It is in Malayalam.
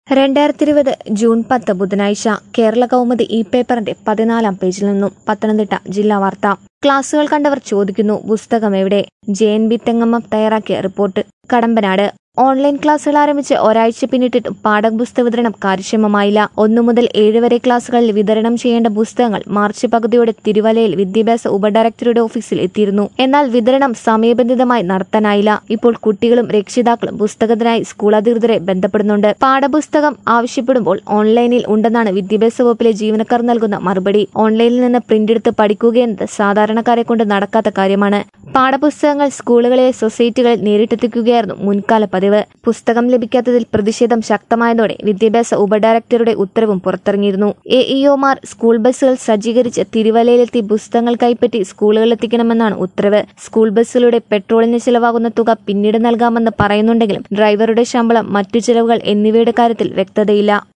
2020 ജൂൺ 10 ബുധനാഴ്ച കേരള കൗമുദി ഈ പേപ്പറിന്റെ 14-ാം പേജിൽ നിന്നും പത്തനംതിട്ട ജില്ലാ വാർത്ത. ക്ലാസുകൾ കണ്ടവർ ചോദിക്കുന്നു പുസ്തകം എവിടെ? JNB തെങ്ങമ്മ തയ്യാറാക്കിയ റിപ്പോർട്ട്. കടമ്പനാട്. ഓൺലൈൻ ക്ലാസുകൾ ആരംഭിച്ച് ഒരാഴ്ച പിന്നിട്ടിട്ടും പാഠപുസ്തക വിതരണം കാര്യക്ഷമമായില്ല. 1 മുതൽ 7 വരെ ക്ലാസുകളിൽ വിതരണം ചെയ്യേണ്ട പുസ്തകങ്ങൾ മാർച്ച് പകുതിയോടെ തിരുവല്ലയിൽ വിദ്യാഭ്യാസ ഉപഡയറക്ടറുടെ ഓഫീസിൽ എത്തിയിരുന്നു. എന്നാൽ വിതരണം സമയബന്ധിതമായി നടത്താനായില്ല. ഇപ്പോൾ കുട്ടികളും രക്ഷിതാക്കളും പുസ്തകത്തിനായി സ്കൂൾ അധികൃതരെ ബന്ധപ്പെടുന്നുണ്ട്. പാഠപുസ്തകം ആവശ്യപ്പെടുമ്പോൾ ഓൺലൈനിൽ ഉണ്ടെന്നാണ് വിദ്യാഭ്യാസ വകുപ്പിലെ ജീവനക്കാർ നൽകുന്ന മറുപടി. ഓൺലൈനിൽ നിന്ന് പ്രിന്റെടുത്ത് പഠിക്കുകയെന്നത് സാധാരണക്കാരെ കൊണ്ട് നടക്കാത്ത കാര്യമാണ്. പാഠപുസ്തകങ്ങൾ സ്കൂളുകളിലെ സൊസൈറ്റികളിൽ നേരിട്ടെത്തിക്കുകയായിരുന്നു മുൻകാല പതിവ്. പുസ്തകം ലഭിക്കാത്തതിൽ പ്രതിഷേധം ശക്തമായതോടെ വിദ്യാഭ്യാസ ഉപഡയറക്ടറുടെ ഉത്തരവും പുറത്തിറങ്ങിയിരുന്നു. AEOമാർ സ്കൂൾ ബസ്സുകൾ സജ്ജീകരിച്ച് തിരുവല്ലയിലെത്തി പുസ്തകങ്ങൾ കൈപ്പറ്റി സ്കൂളുകളിലെത്തിക്കണമെന്നാണ് ഉത്തരവ്. സ്കൂൾ ബസ്സുകളുടെ പെട്രോളിന് ചിലവാകുന്ന തുക പിന്നീട് നൽകാമെന്ന് പറയുന്നുണ്ടെങ്കിലും ഡ്രൈവറുടെ ശമ്പളം, മറ്റു ചെലവുകൾ എന്നിവയുടെ കാര്യത്തിൽ വ്യക്തതയില്ല.